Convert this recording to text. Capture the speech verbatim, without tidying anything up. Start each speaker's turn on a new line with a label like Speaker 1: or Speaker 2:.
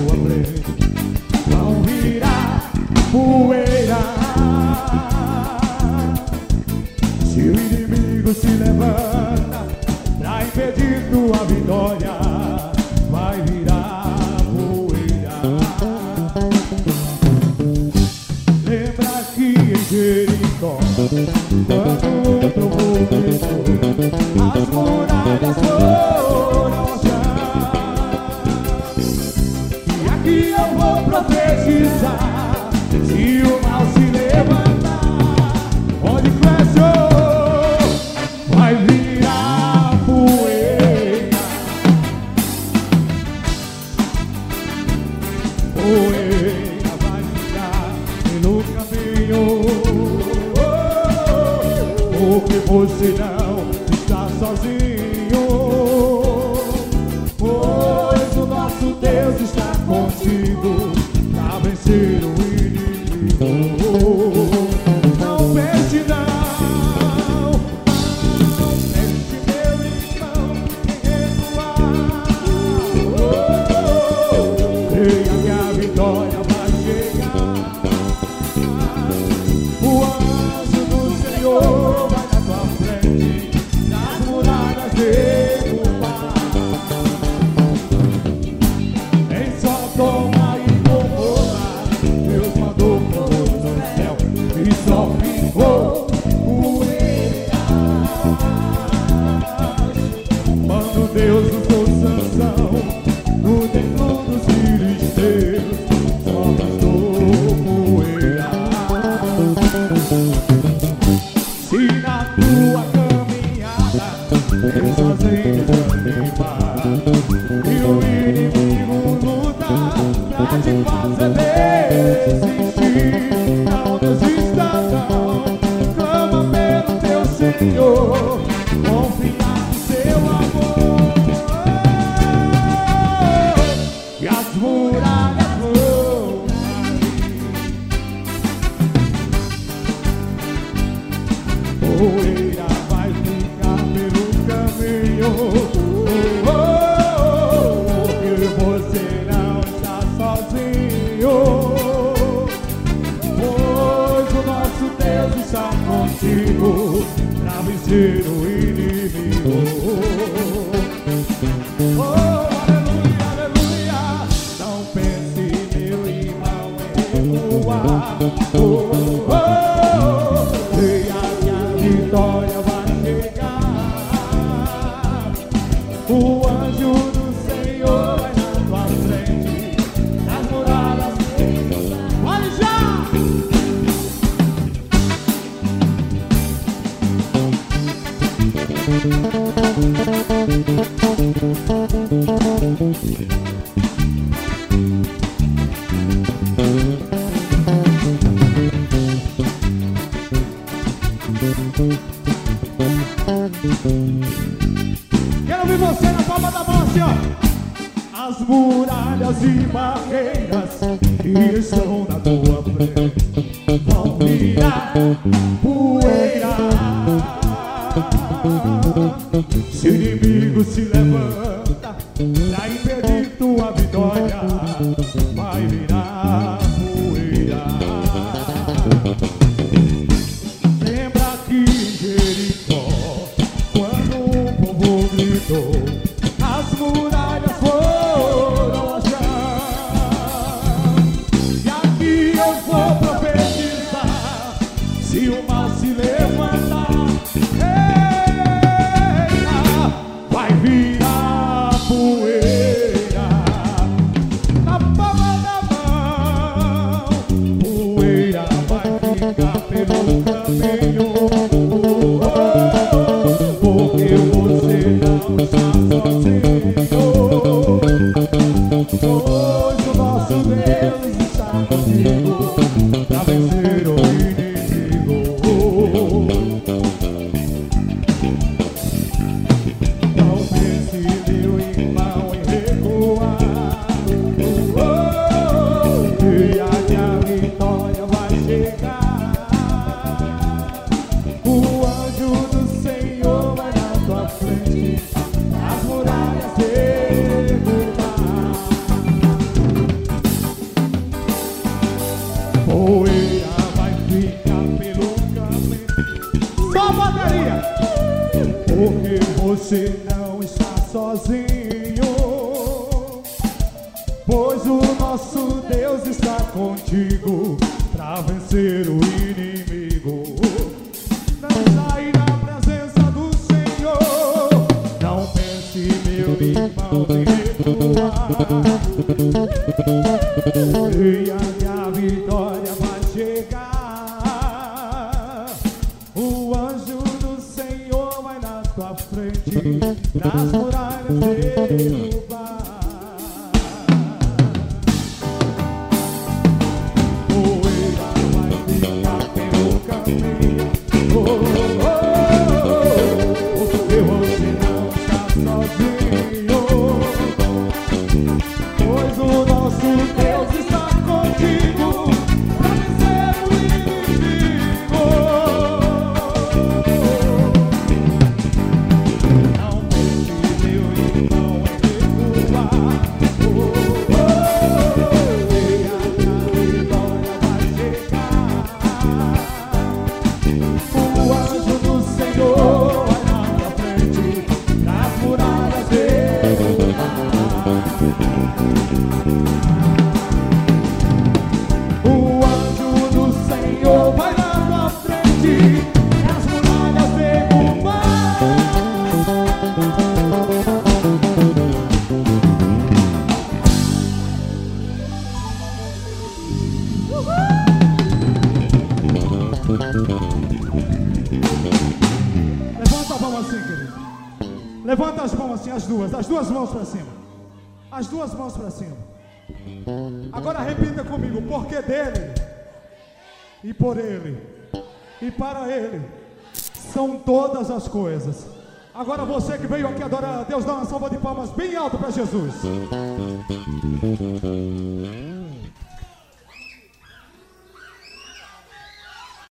Speaker 1: tua frente vão virar poeira. Se o inimigo se levanta pra impedir tua vitória, vai virar poeira. Lembra que em Jericó, quando o trovão gritou, as muralhas foram ao chão. E aqui eu vou profetizar: se o mal se levantar, onde cresce, vai virar poeira. Poeira vai ficar pelo caminho, porque você não está sozinho, pois o nosso Deus está contigo pra vencer o inimigo. Não pense não, não pense, meu irmão, em recuar. Creia que a vitória vai chegar. O anjo do Senhor vai na tua frente, nas muralhas derrubar. Em Sodoma e Gomorra, Deus mandou fogo do céu e só ficou poeira. Quando Deus usou Sansão no templo dos filisteus, só bastou poeira. Se na tua caminhada pensas em desanimar e o inimigo luta pra te fazer desistir, não desista não, clama pelo teu Senhor, confia no seu amor, e as muralhas vão cair. Poeira vai ficar pelo caminho, oh, oh, oh, porque você não está sozinho, pois o nosso Deus está contigo pra vencer o inimigo. Oh, aleluia, aleluia. Não pense, meu irmão, em recuar. Oh, oh, oh. Creia que a vitória vai chegar. O anjo do Senhor vai na tua frente, nas muralhas. Olha já! Quero ouvir você na palma da mão assim, ó. As muralhas e barreiras que estão na tua frente vão virar poeira. Se o inimigo se levanta pra impedir tua vitória, vai virar poeira. Lembra que em Jericó, quando o povo gritou, as muralhas foram ao chão. E aqui eu vou profetizar: se o mal se levantar, eita, vai virar poeira. Na palma da mão, poeira vai ficar pelo caminho, porque você não está sozinho, pois o nosso Deus está contigo pra vencer o inimigo. Não pense, meu irmão, em recuar. Oh, oh, oh. Que a vitória vai chegar. Você não está sozinho, pois o nosso Deus está contigo pra vencer o inimigo. Não sai da presença do Senhor, não pense, meu irmão, em recuar. Creia que a vitória vai chegar. O anjo do Senhor vai na tua frente, nas muralhas derrubar. Poeira vai ficar pelo caminho. Oh, oh, oh, oh, oh. E você não está sozinho, pois o nosso Deus está contigo pra vencer o inimigo. Não deixe meu irmão em recuar. Oh, oh, oh, creia que a vitória vai chegar. O anjo do Senhor vai na tua frente, nas muralhas derrubar. O anjo do Senhor vai na tua frente, nas muralhas derrubar. Levanta a mão assim, querido. Levanta as mãos assim, as duas, as duas mãos para cima. As duas mãos para cima. Agora repita comigo: porque dele, e por ele, e para ele são todas as coisas. Agora você que veio aqui adorar a Deus, dá uma salva de palmas bem alto para Jesus.